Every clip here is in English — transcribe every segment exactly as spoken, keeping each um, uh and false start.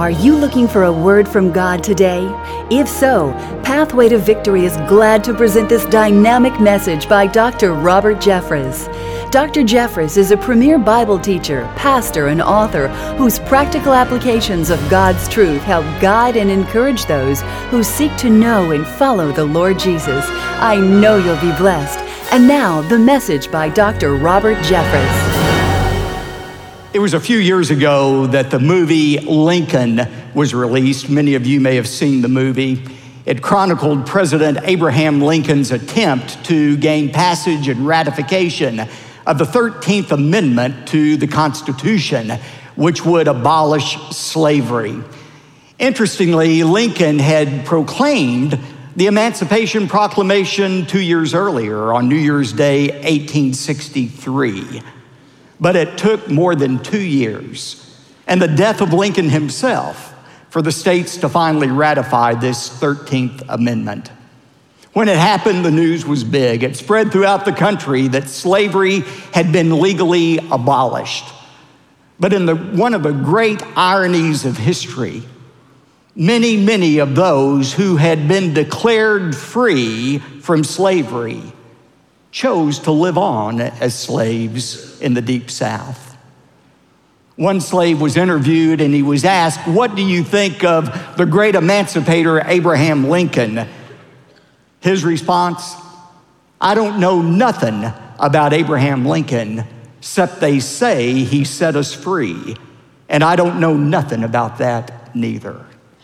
Are you looking for a word from God today? If so, Pathway to Victory is glad to present this dynamic message by Doctor Robert Jeffress. Doctor Jeffress is a premier Bible teacher, pastor, and author whose practical applications of God's truth help guide and encourage those who seek to know and follow the Lord Jesus. I know you'll be blessed. And now, the message by Doctor Robert Jeffress. It was a few years ago that the movie Lincoln was released. Many of you may have seen the movie. It chronicled President Abraham Lincoln's attempt to gain passage and ratification of the thirteenth Amendment to the Constitution, which would abolish slavery. Interestingly, Lincoln had proclaimed the Emancipation Proclamation two years earlier on New Year's Day, eighteen sixty-three. But it took more than two years and the death of Lincoln himself for the states to finally ratify this thirteenth Amendment. When it happened, the news was big. It spread throughout the country that slavery had been legally abolished. But in the, one of the great ironies of history, many, many of those who had been declared free from slavery chose to live on as slaves in the Deep South. One slave was interviewed and he was asked, "What do you think of the great emancipator Abraham Lincoln?" His response, "I don't know nothing about Abraham Lincoln, except they say he set us free, and I don't know nothing about that neither."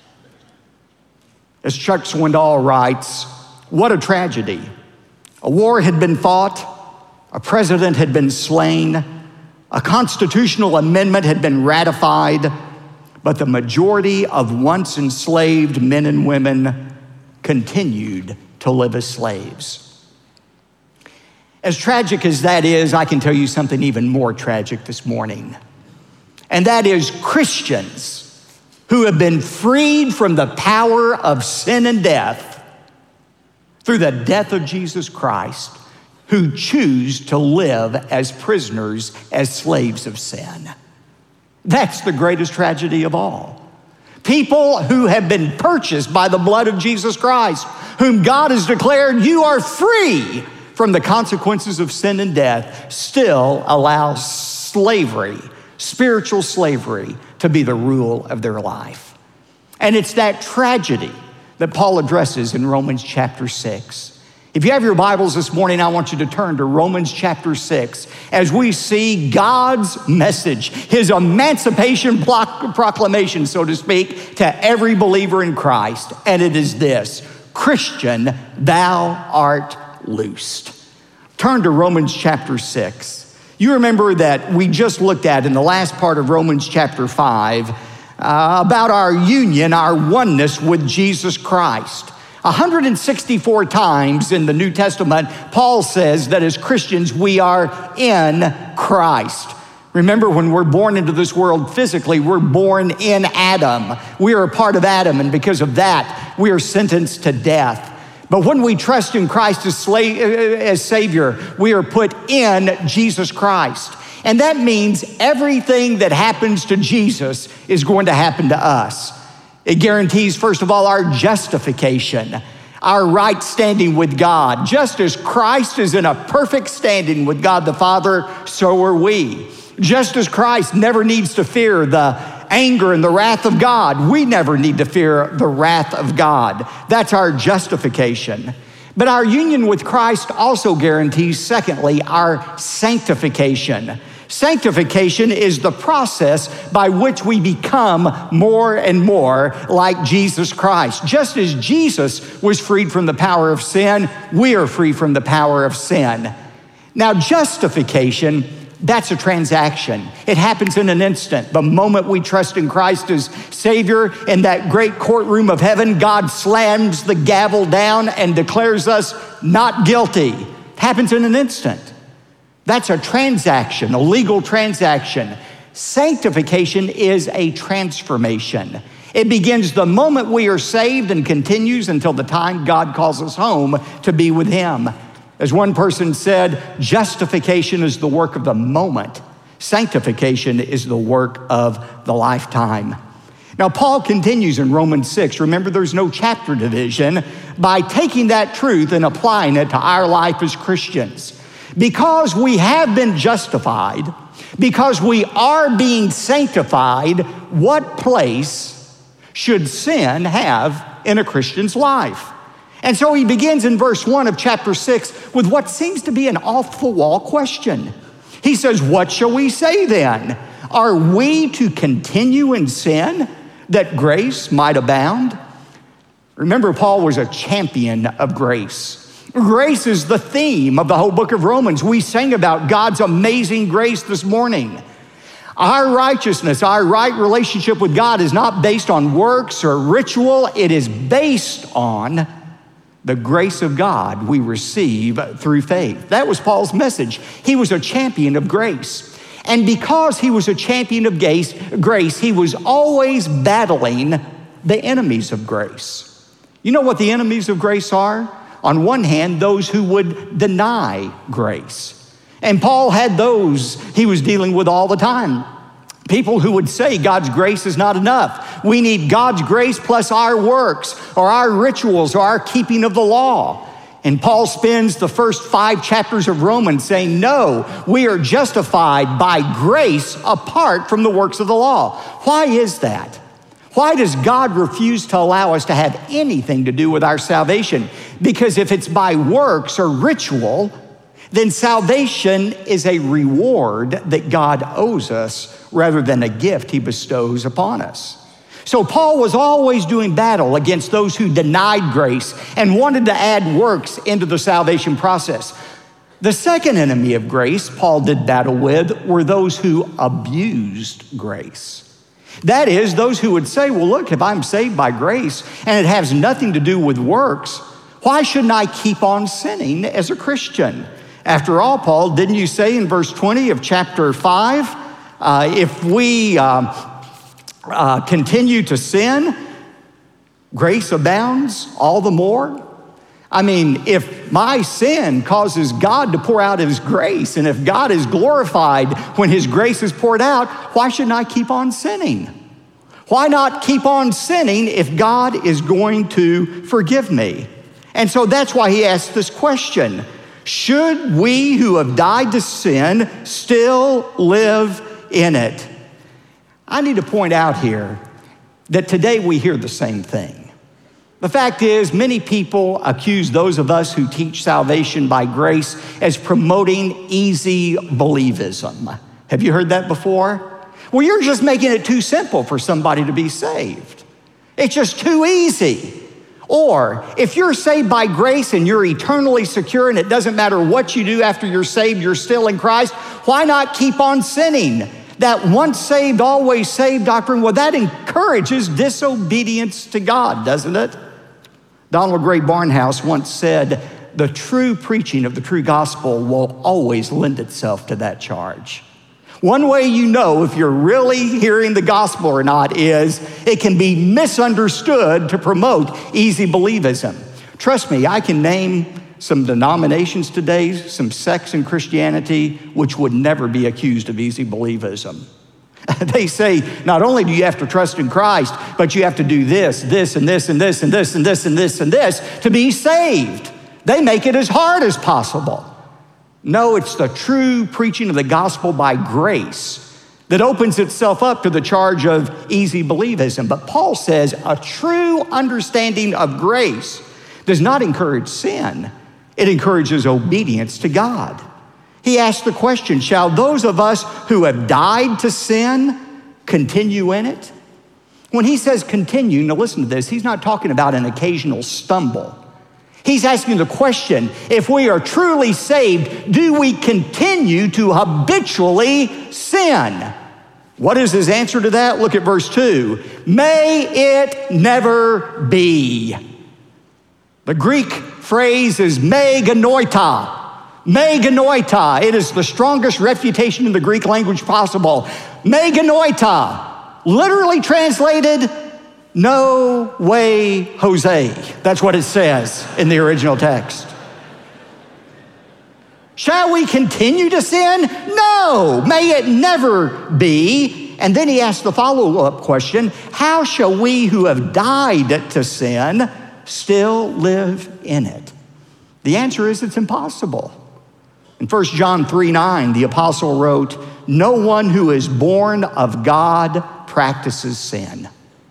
As Chuck Swindoll writes, what a tragedy. A war had been fought, a president had been slain, a constitutional amendment had been ratified, but the majority of once enslaved men and women continued to live as slaves. As tragic as that is, I can tell you something even more tragic this morning, and that is Christians who have been freed from the power of sin and death through the death of Jesus Christ, who choose to live as prisoners, as slaves of sin. That's the greatest tragedy of all. People who have been purchased by the blood of Jesus Christ, whom God has declared you are free from the consequences of sin and death, still allow slavery, spiritual slavery, to be the rule of their life. And it's that tragedy that Paul addresses in Romans chapter six. If you have your Bibles this morning, I want you to turn to Romans chapter six as we see God's message, his emancipation proclamation, so to speak, to every believer in Christ. And it is this: Christian, thou art loosed. Turn to Romans chapter six. You remember that we just looked at in the last part of Romans chapter five Uh, about our union, our oneness with Jesus Christ. one hundred sixty-four times in the New Testament, Paul says that as Christians, we are in Christ. Remember, when we're born into this world physically, we're born in Adam. We are a part of Adam, and because of that, we are sentenced to death. But when we trust in Christ as, slave, as Savior, we are put in Jesus Christ. And that means everything that happens to Jesus is going to happen to us. It guarantees, first of all, our justification, our right standing with God. Just as Christ is in a perfect standing with God the Father, so are we. Just as Christ never needs to fear the anger and the wrath of God, we never need to fear the wrath of God. That's our justification. But our union with Christ also guarantees, secondly, our sanctification. Sanctification is the process by which we become more and more like Jesus Christ. Just as Jesus was freed from the power of sin, we are free from the power of sin. Now, justification, that's a transaction. It happens in an instant. The moment we trust in Christ as Savior, in that great courtroom of heaven, God slams the gavel down and declares us not guilty. It happens in an instant. That's a transaction, a legal transaction. Sanctification is a transformation. It begins the moment we are saved and continues until the time God calls us home to be with him. As one person said, justification is the work of the moment. Sanctification is the work of the lifetime. Now, Paul continues in Romans six. Remember, there's no chapter division, by taking that truth and applying it to our life as Christians. Because we have been justified, because we are being sanctified, what place should sin have in a Christian's life? And so he begins in verse one of chapter six with what seems to be an off-the-wall question. He says, what shall we say then? Are we to continue in sin that grace might abound? Remember, Paul was a champion of grace. Grace is the theme of the whole book of Romans. We sang about God's amazing grace this morning. Our righteousness, our right relationship with God is not based on works or ritual. It is based on the grace of God we receive through faith. That was Paul's message. He was a champion of grace. And because he was a champion of grace, he was always battling the enemies of grace. You know what the enemies of grace are? On one hand, those who would deny grace. And Paul had those he was dealing with all the time. People who would say God's grace is not enough. We need God's grace plus our works or our rituals or our keeping of the law. And Paul spends the first five chapters of Romans saying, no, we are justified by grace apart from the works of the law. Why is that? Why does God refuse to allow us to have anything to do with our salvation? Because if it's by works or ritual, then salvation is a reward that God owes us rather than a gift he bestows upon us. So Paul was always doing battle against those who denied grace and wanted to add works into the salvation process. The second enemy of grace Paul did battle with were those who abused grace. That is, those who would say, well, look, if I'm saved by grace and it has nothing to do with works, why shouldn't I keep on sinning as a Christian? After all, Paul, didn't you say in verse twenty of chapter five, uh, if we uh, uh, continue to sin, grace abounds all the more? I mean, if my sin causes God to pour out his grace, and if God is glorified when his grace is poured out, why shouldn't I keep on sinning? Why not keep on sinning if God is going to forgive me? And so that's why he asked this question. Should we who have died to sin still live in it? I need to point out here that today we hear the same thing. The fact is, many people accuse those of us who teach salvation by grace as promoting easy believism. Have you heard that before? Well, you're just making it too simple for somebody to be saved. It's just too easy. Or if you're saved by grace and you're eternally secure and it doesn't matter what you do after you're saved, you're still in Christ, why not keep on sinning? That once saved, always saved doctrine, well, that encourages disobedience to God, doesn't it? Donald Gray Barnhouse once said, the true preaching of the true gospel will always lend itself to that charge. One way you know if you're really hearing the gospel or not is it can be misunderstood to promote easy believism. Trust me, I can name some denominations today, some sects in Christianity, which would never be accused of easy believism. They say, not only do you have to trust in Christ, but you have to do this, this, and this, and this, and this, and this, and this, and this to be saved. They make it as hard as possible. No, it's the true preaching of the gospel by grace that opens itself up to the charge of easy believism. But Paul says a true understanding of grace does not encourage sin. It encourages obedience to God. He asked the question, shall those of us who have died to sin continue in it? When he says continue, now listen to this, he's not talking about an occasional stumble. He's asking the question, if we are truly saved, do we continue to habitually sin? What is his answer to that? Look at verse two. May it never be. The Greek phrase is me genoita. Me genoita. It is the strongest refutation in the Greek language possible. Me genoita. Literally translated, no way, Jose. That's what it says in the original text. Shall we continue to sin? No, may it never be. And then he asked the follow-up question, how shall we who have died to sin still live in it? The answer is it's impossible. In First John three nine, the apostle wrote, no one who is born of God practices sin.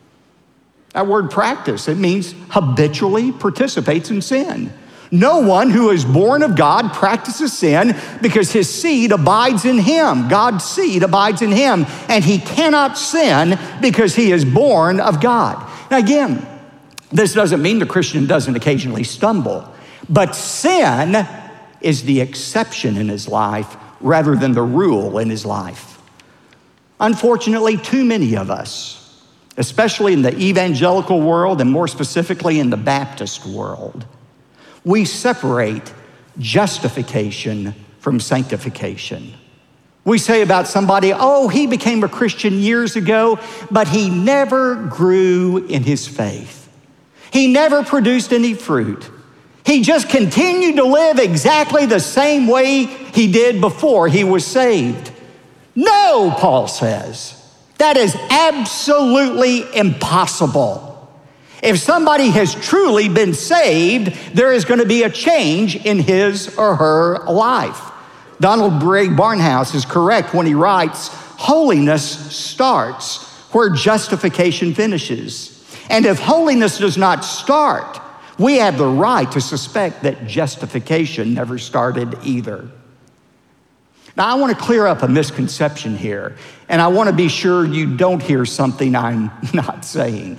That word practice, it means habitually participates in sin. No one who is born of God practices sin because his seed abides in him. God's seed abides in him, and he cannot sin because he is born of God. Now again, this doesn't mean the Christian doesn't occasionally stumble, but sin is the exception in his life rather than the rule in his life. Unfortunately, too many of us, especially in the evangelical world and more specifically in the Baptist world, we separate justification from sanctification. We say about somebody, oh, he became a Christian years ago, but he never grew in his faith. He never produced any fruit. He just continued to live exactly the same way he did before he was saved. No, Paul says, that is absolutely impossible. If somebody has truly been saved, there is going to be a change in his or her life. Donald Bray Barnhouse is correct when he writes, holiness starts where justification finishes. And if holiness does not start, we have the right to suspect that justification never started either. Now, I want to clear up a misconception here, and I want to be sure you don't hear something I'm not saying.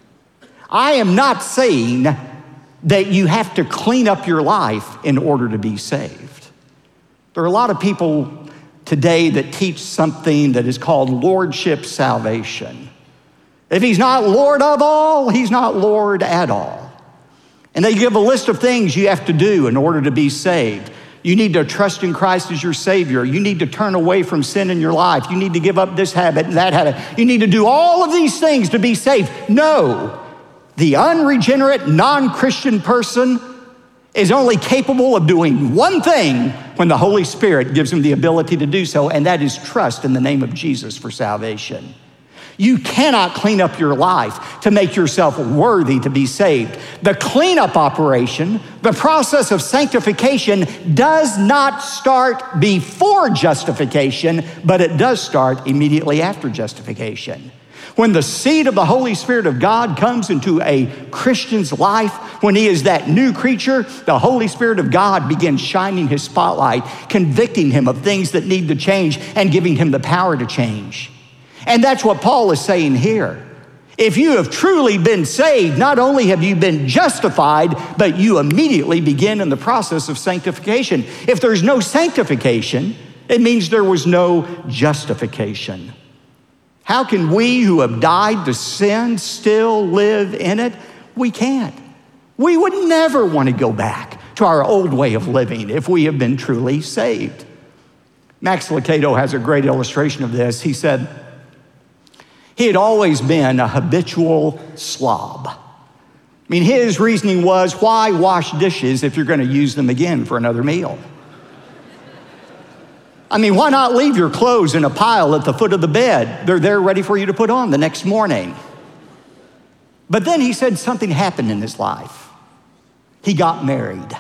I am not saying that you have to clean up your life in order to be saved. There are a lot of people today that teach something that is called lordship salvation. If he's not Lord of all, he's not Lord at all. And they give a list of things you have to do in order to be saved. You need to trust in Christ as your Savior. You need to turn away from sin in your life. You need to give up this habit and that habit. You need to do all of these things to be saved. No, the unregenerate, non-Christian person is only capable of doing one thing when the Holy Spirit gives him the ability to do so, and that is trust in the name of Jesus for salvation. You cannot clean up your life to make yourself worthy to be saved. The cleanup operation, the process of sanctification, does not start before justification, but it does start immediately after justification. When the seed of the Holy Spirit of God comes into a Christian's life, when he is that new creature, the Holy Spirit of God begins shining his spotlight, convicting him of things that need to change and giving him the power to change. And that's what Paul is saying here. If you have truly been saved, not only have you been justified, but you immediately begin in the process of sanctification. If there's no sanctification, it means there was no justification. How can we who have died to sin still live in it? We can't. We would never want to go back to our old way of living if we have been truly saved. Max Lucado has a great illustration of this. He said, he had always been a habitual slob. I mean, his reasoning was, why wash dishes if you're going to use them again for another meal? I mean, why not leave your clothes in a pile at the foot of the bed? They're there ready for you to put on the next morning. But then he said something happened in his life. He got married.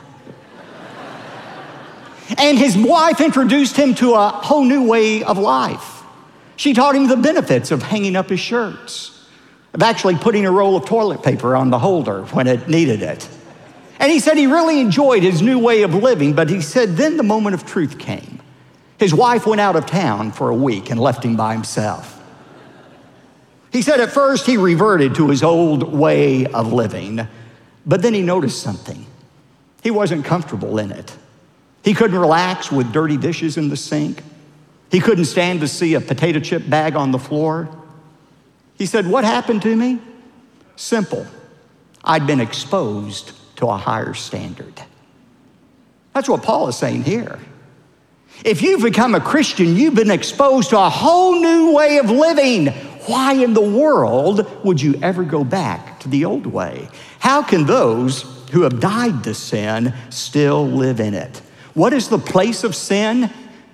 And his wife introduced him to a whole new way of life. She taught him the benefits of hanging up his shirts, of actually putting a roll of toilet paper on the holder when it needed it. And he said he really enjoyed his new way of living, but he said then the moment of truth came. His wife went out of town for a week and left him by himself. He said at first he reverted to his old way of living, but then he noticed something. He wasn't comfortable in it. He couldn't relax with dirty dishes in the sink. He couldn't stand to see a potato chip bag on the floor. He said, what happened to me? Simple. I'd been exposed to a higher standard. That's what Paul is saying here. If you've become a Christian, you've been exposed to a whole new way of living. Why in the world would you ever go back to the old way? How can those who have died to sin still live in it? What is the place of sin?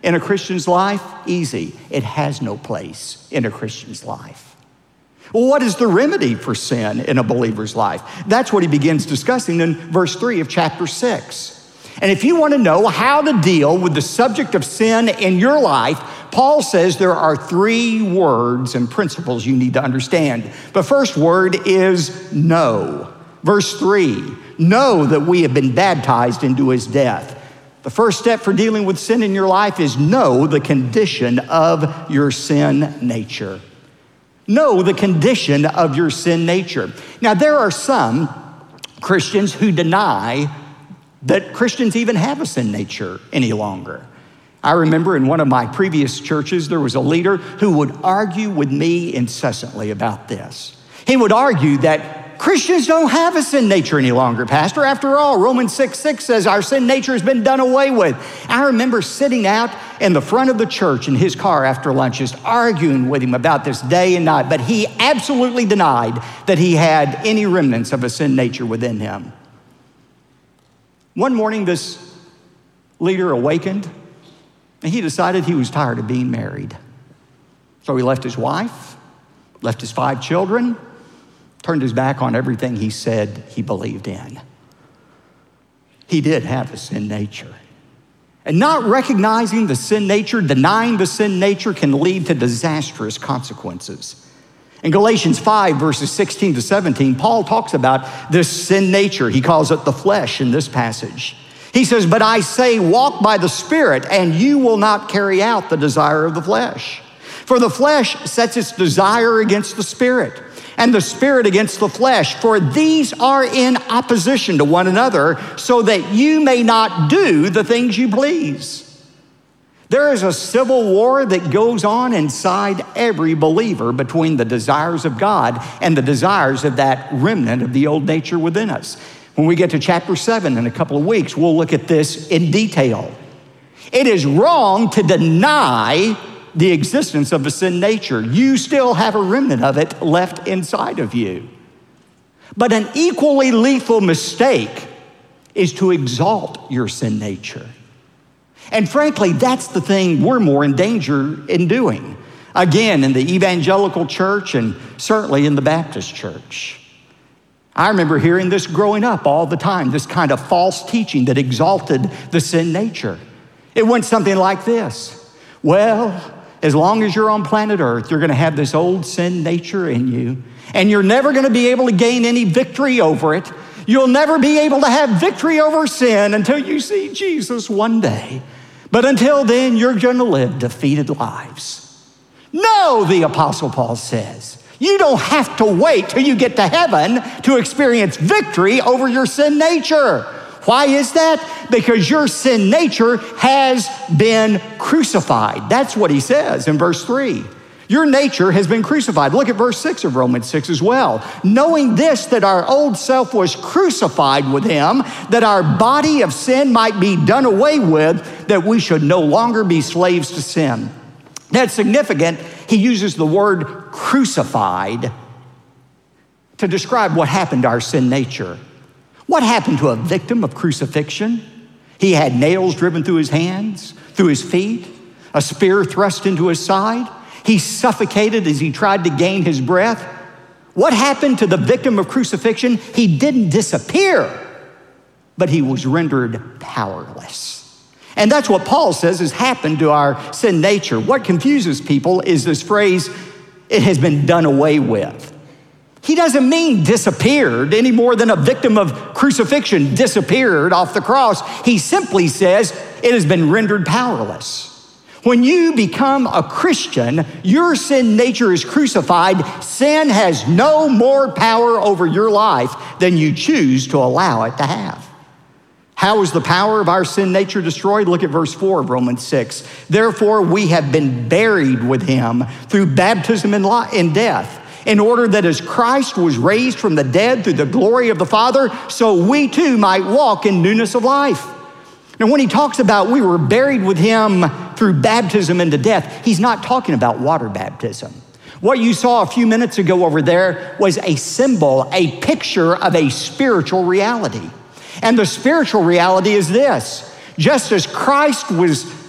in a Christian's life? Easy. It has no place in a Christian's life. Well, what is the remedy for sin in a believer's life? That's what he begins discussing in verse three of chapter six. And if you want to know how to deal with the subject of sin in your life, Paul says there are three words and principles you need to understand. The first word is know. Verse three, know that we have been baptized into his death. The first step for dealing with sin in your life is know the condition of your sin nature. Know the condition of your sin nature. Now, there are some Christians who deny that Christians even have a sin nature any longer. I remember in one of my previous churches, there was a leader who would argue with me incessantly about this. He would argue that Christians don't have a sin nature any longer, Pastor. After all, Romans six six says our sin nature has been done away with. I remember sitting out in the front of the church in his car after lunch, just arguing with him about this day and night, but he absolutely denied that he had any remnants of a sin nature within him. One morning, this leader awakened, and he decided he was tired of being married. So he left his wife, left his five children, turned his back on everything he said he believed in. He did have a sin nature. And not recognizing the sin nature, denying the sin nature, can lead to disastrous consequences. In Galatians five, verses sixteen to seventeen, Paul talks about this sin nature. He calls it the flesh in this passage. He says, but I say, walk by the Spirit, and you will not carry out the desire of the flesh. For the flesh sets its desire against the Spirit, and the Spirit against the flesh. For these are in opposition to one another, so that you may not do the things you please. There is a civil war that goes on inside every believer between the desires of God and the desires of that remnant of the old nature within us. When we get to chapter seven in a couple of weeks, we'll look at this in detail. It is wrong to deny the existence of a sin nature. You still have a remnant of it left inside of you. But an equally lethal mistake is to exalt your sin nature. And frankly, that's the thing we're more in danger in doing. Again, in the evangelical church and certainly in the Baptist church. I remember hearing this growing up all the time, this kind of false teaching that exalted the sin nature. It went something like this. Well, as long as you're on planet Earth, you're going to have this old sin nature in you, and you're never going to be able to gain any victory over it. You'll never be able to have victory over sin until you see Jesus one day. But until then, you're going to live defeated lives. No, the Apostle Paul says, you don't have to wait till you get to heaven to experience victory over your sin nature. Why is that? Because your sin nature has been crucified. That's what he says in verse three. Your nature has been crucified. Look at verse six of Romans six as well. Knowing this, that our old self was crucified with him, that our body of sin might be done away with, that we should no longer be slaves to sin. That's significant. He uses the word crucified to describe what happened to our sin nature. What happened to a victim of crucifixion? He had nails driven through his hands, through his feet, a spear thrust into his side. He suffocated as he tried to gain his breath. What happened to the victim of crucifixion? He didn't disappear, but he was rendered powerless. And that's what Paul says has happened to our sin nature. What confuses people is this phrase, it has been done away with. He doesn't mean disappeared any more than a victim of crucifixion disappeared off the cross. He simply says it has been rendered powerless. When you become a Christian, your sin nature is crucified. Sin has no more power over your life than you choose to allow it to have. How is the power of our sin nature destroyed? Look at verse four of Romans six. Therefore, we have been buried with him through baptism in death, in order that as Christ was raised from the dead through the glory of the Father, so we too might walk in newness of life. Now, when he talks about we were buried with him through baptism into death, he's not talking about water baptism. What you saw a few minutes ago over there was a symbol, a picture of a spiritual reality. And the spiritual reality is this: just as Christ was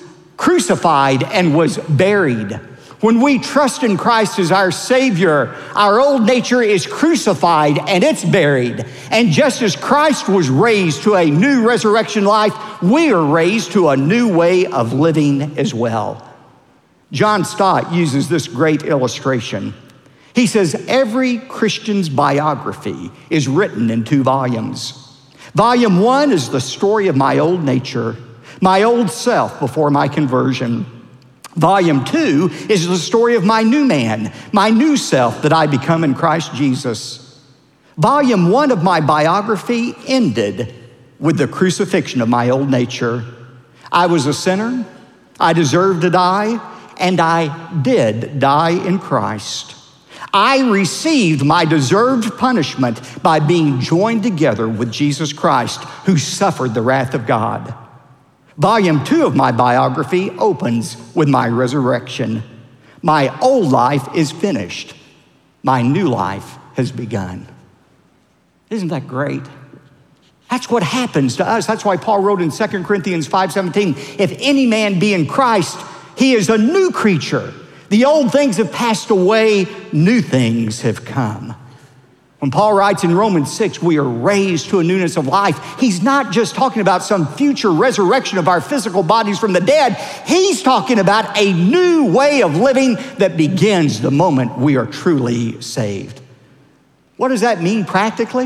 crucified and was buried. When we trust in Christ as our Savior, our old nature is crucified and it's buried. And just as Christ was raised to a new resurrection life, we are raised to a new way of living as well. John Stott uses this great illustration. He says, every Christian's biography is written in two volumes. Volume one is the story of my old nature, my old self before my conversion. Volume two is the story of my new man, my new self that I become in Christ Jesus. Volume one of my biography ended with the crucifixion of my old nature. I was a sinner, I deserved to die, and I did die in Christ. I received my deserved punishment by being joined together with Jesus Christ, who suffered the wrath of God. Volume two of my biography opens with my resurrection. My old life is finished. My new life has begun. Isn't that great? That's what happens to us. That's why Paul wrote in Second Corinthians five seventeen, if any man be in Christ, he is a new creature. The old things have passed away, new things have come. When Paul writes in Romans six, we are raised to a newness of life, he's not just talking about some future resurrection of our physical bodies from the dead. He's talking about a new way of living that begins the moment we are truly saved. What does that mean practically?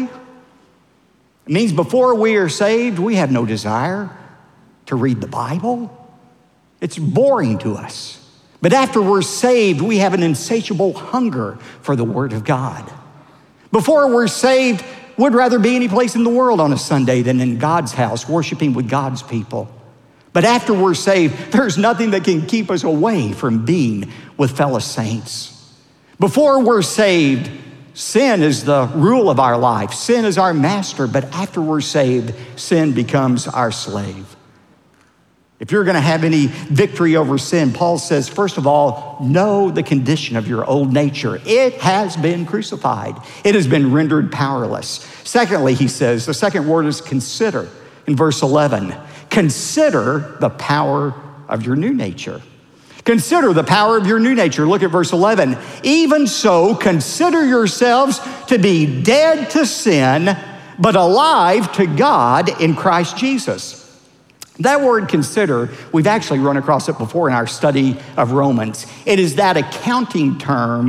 It means before we are saved, we have no desire to read the Bible. It's boring to us. But after we're saved, we have an insatiable hunger for the Word of God. Before we're saved, we'd rather be any place in the world on a Sunday than in God's house, worshiping with God's people. But after we're saved, there's nothing that can keep us away from being with fellow saints. Before we're saved, sin is the rule of our life. Sin is our master, but after we're saved, sin becomes our slave. If you're going to have any victory over sin, Paul says, first of all, know the condition of your old nature. It has been crucified. It has been rendered powerless. Secondly, he says, the second word is consider in verse eleven. Consider the power of your new nature. Consider the power of your new nature. Look at verse eleven. Even so, consider yourselves to be dead to sin, but alive to God in Christ Jesus. That word consider, we've actually run across it before in our study of Romans. It is that accounting term,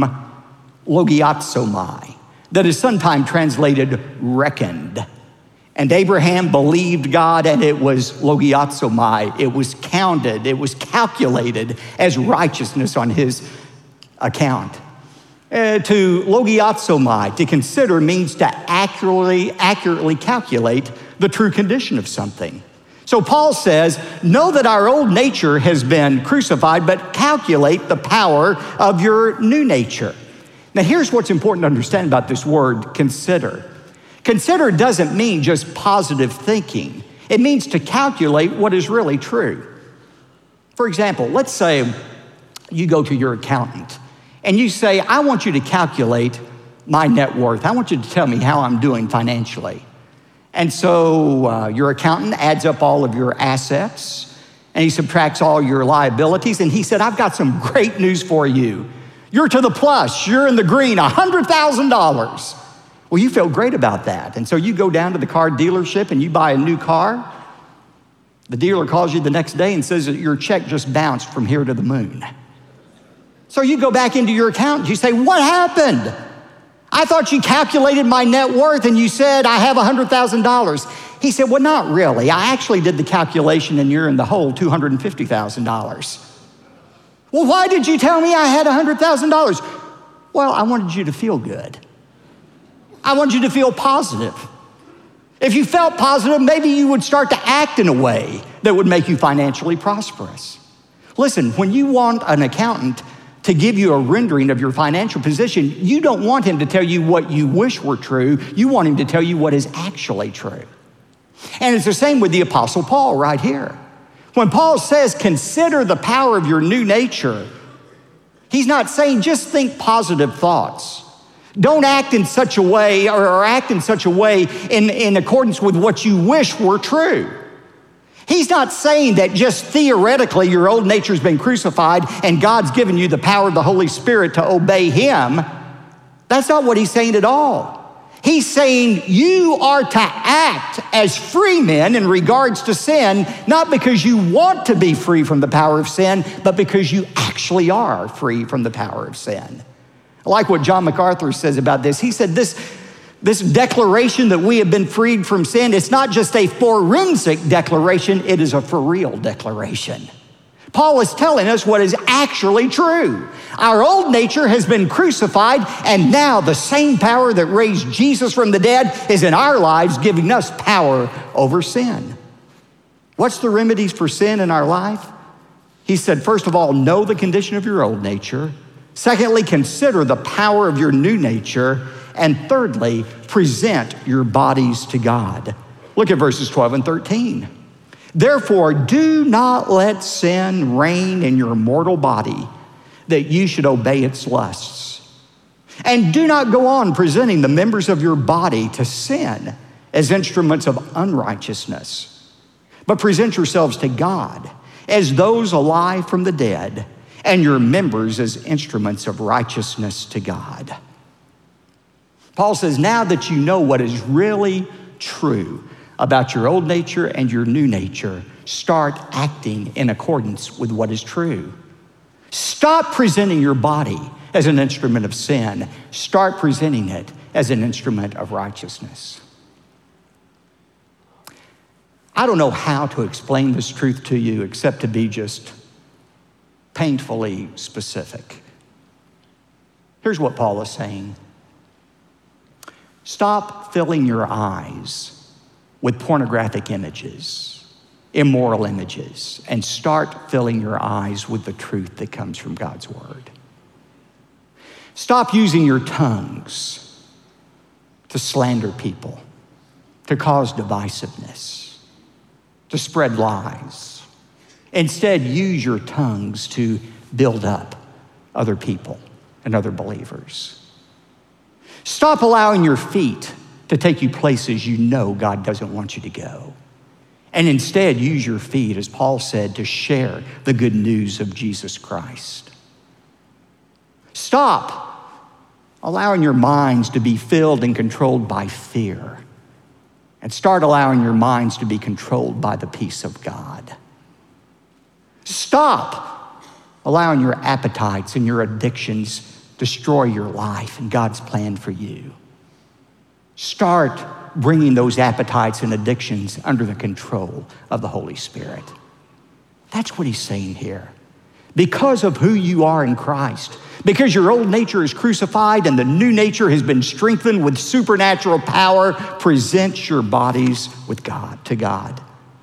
logiatsomai, that is sometimes translated reckoned. And Abraham believed God, and it was logiatsomai. It was counted, it was calculated as righteousness on his account. Uh, to logiatsomai, to consider, means to accurately, accurately calculate the true condition of something. So Paul says, know that our old nature has been crucified, but calculate the power of your new nature. Now here's what's important to understand about this word, consider. Consider doesn't mean just positive thinking. It means to calculate what is really true. For example, let's say you go to your accountant and you say, I want you to calculate my net worth. I want you to tell me how I'm doing financially. And so uh, your accountant adds up all of your assets and he subtracts all your liabilities. And he said, I've got some great news for you. You're to the plus, you're in the green, one hundred thousand dollars. Well, you feel great about that. And so you go down to the car dealership and you buy a new car. The dealer calls you the next day and says that your check just bounced from here to the moon. So you go back into your account, you say, what happened? I thought you calculated my net worth and you said I have one hundred thousand dollars. He said, well, not really. I actually did the calculation and you're in the hole two hundred fifty thousand dollars. Well, why did you tell me I had one hundred thousand dollars? Well, I wanted you to feel good. I wanted you to feel positive. If you felt positive, maybe you would start to act in a way that would make you financially prosperous. Listen, when you want an accountant to give you a rendering of your financial position, you don't want him to tell you what you wish were true. You want him to tell you what is actually true. And it's the same with the Apostle Paul right here. When Paul says, consider the power of your new nature, he's not saying just think positive thoughts. Don't act in such a way or act in such a way in, in accordance with what you wish were true. He's not saying that just theoretically your old nature's been crucified and God's given you the power of the Holy Spirit to obey him. That's not what he's saying at all. He's saying you are to act as free men in regards to sin, not because you want to be free from the power of sin, but because you actually are free from the power of sin. I like what John MacArthur says about this. He said this, this declaration that we have been freed from sin, it's not just a forensic declaration, it is a for real declaration. Paul is telling us what is actually true. Our old nature has been crucified, and now the same power that raised Jesus from the dead is in our lives, giving us power over sin. What's the remedies for sin in our life? He said, first of all, know the condition of your old nature. Secondly, consider the power of your new nature. And thirdly, present your bodies to God. Look at verses twelve and thirteen. Therefore, do not let sin reign in your mortal body, that you should obey its lusts. And do not go on presenting the members of your body to sin as instruments of unrighteousness, but present yourselves to God as those alive from the dead, and your members as instruments of righteousness to God. Paul says, now that you know what is really true about your old nature and your new nature, start acting in accordance with what is true. Stop presenting your body as an instrument of sin. Start presenting it as an instrument of righteousness. I don't know how to explain this truth to you except to be just painfully specific. Here's what Paul is saying. Stop filling your eyes with pornographic images, immoral images, and start filling your eyes with the truth that comes from God's word. Stop using your tongues to slander people, to cause divisiveness, to spread lies. Instead, use your tongues to build up other people and other believers. Stop allowing your feet to take you places you know God doesn't want you to go. And instead, use your feet, as Paul said, to share the good news of Jesus Christ. Stop allowing your minds to be filled and controlled by fear, and start allowing your minds to be controlled by the peace of God. Stop allowing your appetites and your addictions destroy your life and God's plan for you. Start bringing those appetites and addictions under the control of the Holy Spirit. That's what he's saying here. Because of who you are in Christ, because your old nature is crucified and the new nature has been strengthened with supernatural power, present your bodies with God, to God.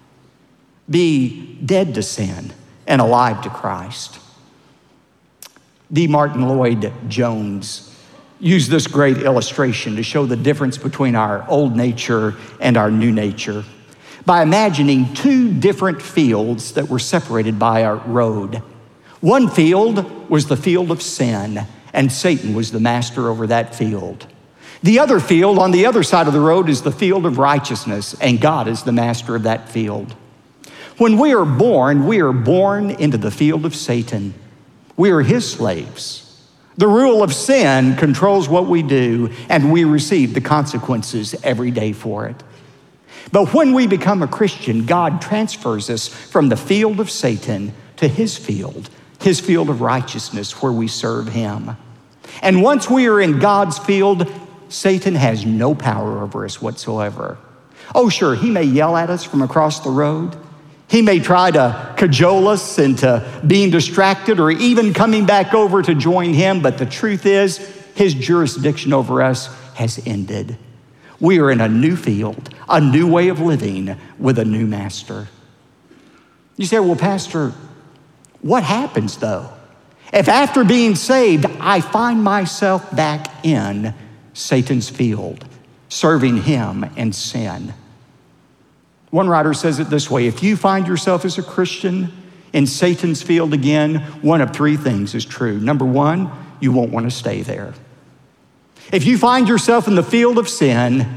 Be dead to sin and alive to Christ. D. Martin Lloyd-Jones used this great illustration to show the difference between our old nature and our new nature by imagining two different fields that were separated by a road. One field was the field of sin, and Satan was the master over that field. The other field on the other side of the road is the field of righteousness, and God is the master of that field. When we are born, we are born into the field of Satan. We are his slaves. The rule of sin controls what we do, and we receive the consequences every day for it. But when we become a Christian, God transfers us from the field of Satan to his field, his field of righteousness, where we serve him. And once we are in God's field, Satan has no power over us whatsoever. Oh, sure, he may yell at us from across the road. He may try to cajole us into being distracted or even coming back over to join him, but the truth is, his jurisdiction over us has ended. We are in a new field, a new way of living with a new master. You say, well, Pastor, what happens though? If after being saved, I find myself back in Satan's field, serving him in sin. One writer says it this way: if you find yourself as a Christian in Satan's field again, one of three things is true. Number one, you won't want to stay there. If you find yourself in the field of sin,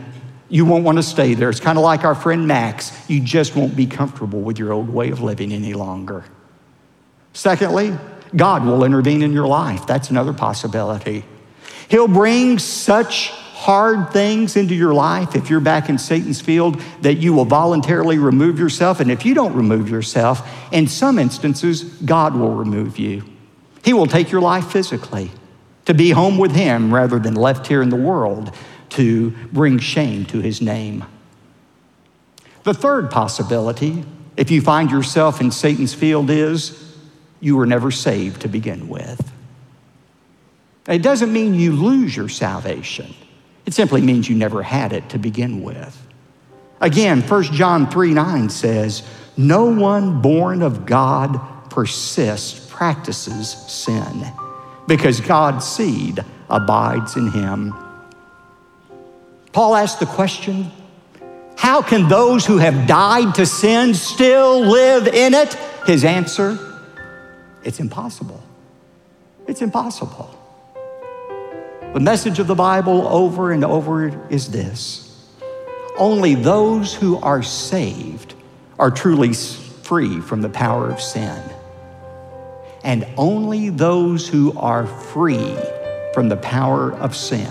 You won't want to stay there. It's kind of like our friend Max. You just won't be comfortable with your old way of living any longer. Secondly, God will intervene in your life. That's another possibility. He'll bring such hard things into your life if you're back in Satan's field that you will voluntarily remove yourself. And if you don't remove yourself, in some instances, God will remove you. He will take your life physically to be home with him rather than left here in the world to bring shame to his name. The third possibility, if you find yourself in Satan's field, is you were never saved to begin with. It doesn't mean you lose your salvation. It simply means you never had it to begin with. Again, First John three nine says, no one born of God persists, practices sin, because God's seed abides in him. Paul asked the question, how can those who have died to sin still live in it? His answer, it's impossible. It's impossible. The message of the Bible over and over is this: only those who are saved are truly free from the power of sin. And only those who are free from the power of sin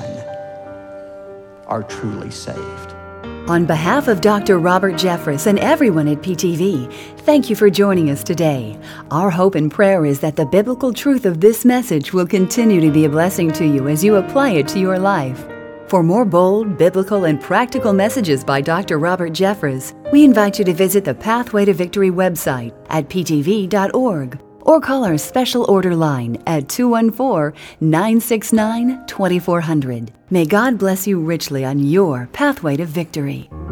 are truly saved. On behalf of Doctor Robert Jeffress and everyone at P T V, thank you for joining us today. Our hope and prayer is that the biblical truth of this message will continue to be a blessing to you as you apply it to your life. For more bold, biblical, and practical messages by Doctor Robert Jeffress, we invite you to visit the Pathway to Victory website at p t v dot org or call our special order line at two one four, nine six nine, two four zero zero. May God bless you richly on your pathway to victory.